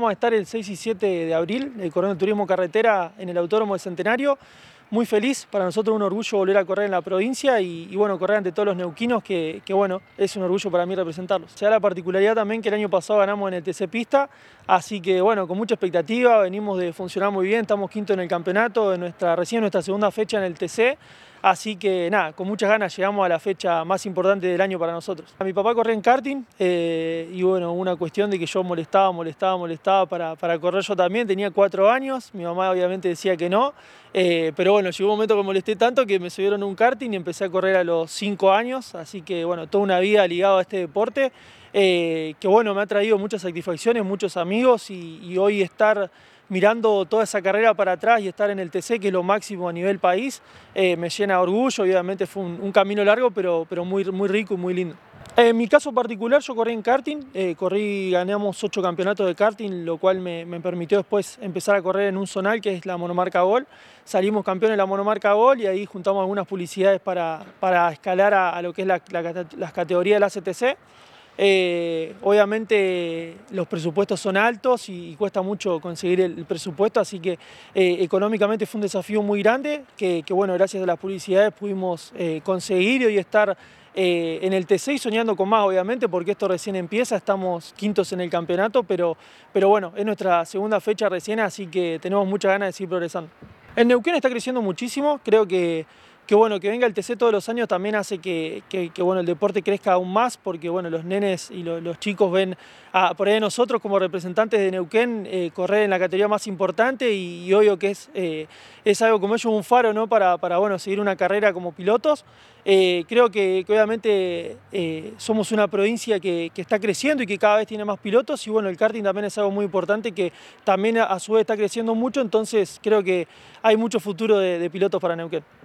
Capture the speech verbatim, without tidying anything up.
Vamos a estar el seis y siete de abril, eh, corriendo turismo carretera en el Autódromo del Centenario. Muy feliz, para nosotros un orgullo volver a correr en la provincia y, y bueno, correr ante todos los neuquinos, que, que bueno, es un orgullo para mí representarlos. Se da la particularidad también que el año pasado ganamos en el T C Pista, así que bueno, con mucha expectativa, venimos de funcionar muy bien, estamos quinto en el campeonato, en nuestra, recién nuestra segunda fecha en el T C, así que nada, con muchas ganas llegamos a la fecha más importante del año para nosotros. A mi papá corría en karting eh, y bueno, una cuestión de que yo molestaba, molestaba, molestaba para, para correr yo también, tenía cuatro años, mi mamá obviamente decía que no, eh, pero bueno, llegó un momento que molesté tanto que me subieron a un karting y empecé a correr a los cinco años, así que bueno, toda una vida ligado a este deporte, eh, que bueno, me ha traído muchas satisfacciones, muchos amigos y, y hoy estar mirando toda esa carrera para atrás y estar en el T C, que es lo máximo a nivel país, eh, me llena de orgullo. Obviamente fue un, un camino largo, pero, pero muy, muy rico y muy lindo. En mi caso particular, yo corrí en karting, eh, corrí, ganamos ocho campeonatos de karting, lo cual me, me permitió después empezar a correr en un zonal que es la monomarca Gol. Salimos campeones de la monomarca Gol y ahí juntamos algunas publicidades para, para escalar a, a lo que es la, la, las categorías del A C T C. Eh, obviamente los presupuestos son altos y, y cuesta mucho conseguir el, el presupuesto, así que eh, económicamente fue un desafío muy grande que, que bueno, gracias a las publicidades pudimos eh, conseguir y hoy estar eh, en el T C y soñando con más, obviamente, porque esto recién empieza, estamos quintos en el campeonato, pero, pero bueno, es nuestra segunda fecha recién, así que tenemos muchas ganas de seguir progresando. El Neuquén está creciendo muchísimo, creo que Que bueno, que venga el T C todos los años también hace que, que, que bueno, el deporte crezca aún más, porque bueno, los nenes y lo, los chicos ven a, por ahí a nosotros como representantes de Neuquén eh, correr en la categoría más importante y, y obvio que es, eh, es algo como ellos un faro, ¿no? para, para bueno, seguir una carrera como pilotos. Eh, creo que, que obviamente eh, somos una provincia que, que está creciendo y que cada vez tiene más pilotos y bueno, el karting también es algo muy importante que también a, a su vez está creciendo mucho, entonces creo que hay mucho futuro de, de pilotos para Neuquén.